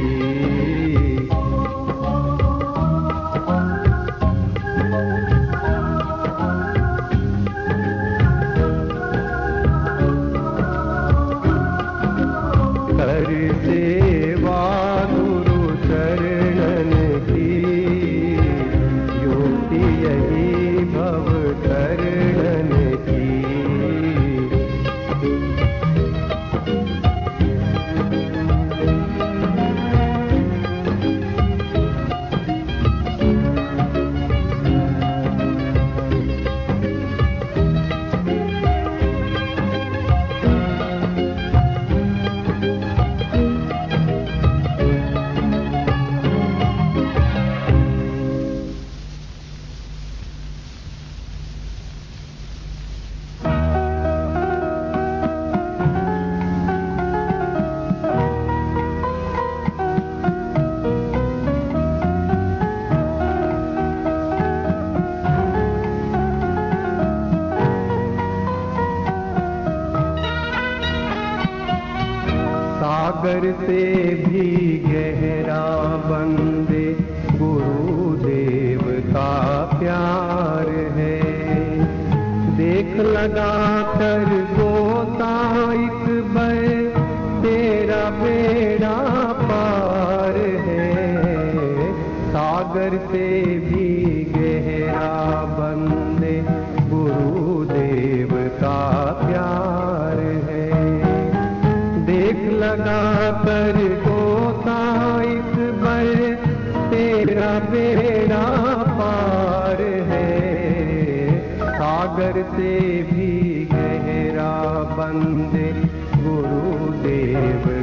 कर सेवा गुरु चरणन की, युक्ति यही भव करणन की। सागर से भी गहरा बंदे गुरुदेव का प्यार है। देख लगा कर गोता एक बार तेरा बेड़ा पार है। सागर से भी गहरा बंदे गुरुदेव का प्यार है। देख लगा कर गोता इस बार तेरा बेड़ा पार है। सागर से भी गहरा बंदे गुरुदेव